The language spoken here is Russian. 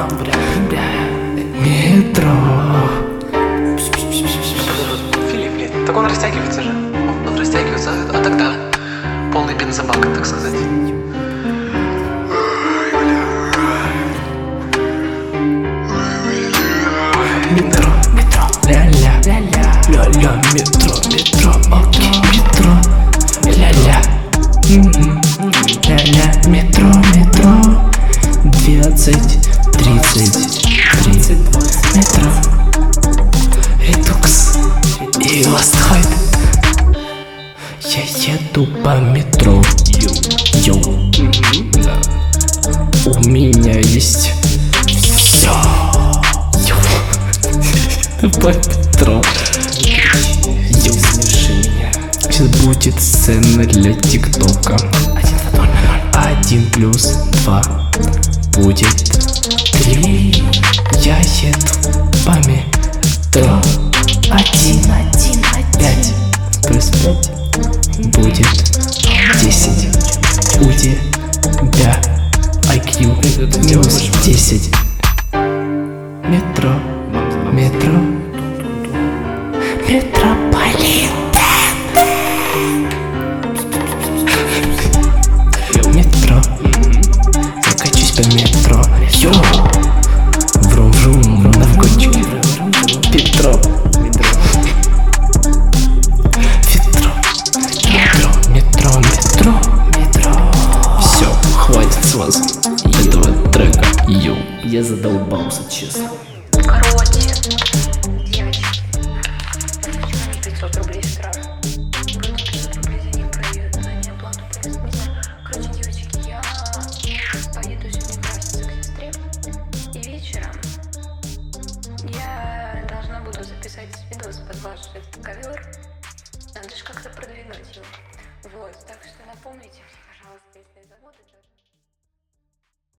Метро. Филипп, так он растягивается же. Он растягивается, а тогда полный бензобак, так сказать. Метро, метро, ля-ля, ля-ля, метро, метро, окей, метро, ля-ля, ля-ля, метро, метро, 20, 30, метро, редукс и ластхайп. Я еду по метро, йоу, у меня есть все. По метро. Смеши меня. Сейчас будет сцена для ТикТока. 1+2 будет 3. Я еду по метро. 5 плюс 5 будет 10. У тебя IQ минус 10. Метро. Метро. Метрополитен. Метро. Я качусь по метро. Йоу. Врум-врум, наркотики. Петро. Метро. Все, хватит с вас этого трека. Йоу. Я задолбался, честно. Короче, девочки, почему не 500 рублей штраф? Вроде 500 рублей за неоплату поездки. Короче, девочки, я поеду сегодня краситься к сестре, и вечером я должна буду записать видос под ваш ковер. Надо же как-то продвинуть его. Вот, так что напомните мне, пожалуйста, если забуду.